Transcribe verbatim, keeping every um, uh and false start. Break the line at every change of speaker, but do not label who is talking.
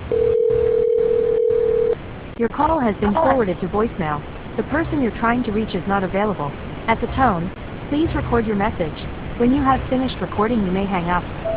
Your call has been forwarded to voicemail. The person you're trying to reach is not available. At the tone, please record your message. When you have finished recording, you may hang up.